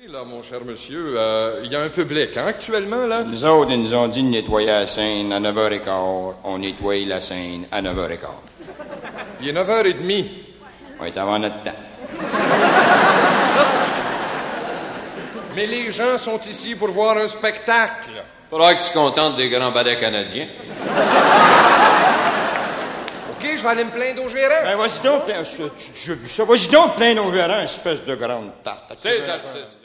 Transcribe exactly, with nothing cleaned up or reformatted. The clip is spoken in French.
là, mon cher monsieur, euh, il y a un public, hein, actuellement, là? Nous autres, ils nous ont dit de nettoyer la scène à neuf heures quinze. On nettoie la scène à neuf heures quinze. Il est neuf heures trente. On est avant notre temps. Mais les gens sont ici pour voir un spectacle. Faudra qu'ils se contentent des grands ballets canadiens. OK, je vais aller me plaindre au gérant. Ben, vas-y donc, plein, je, je, je, ça, vas-y donc, plein au gérant, espèce de grande tarte. C'est ça, c'est ça.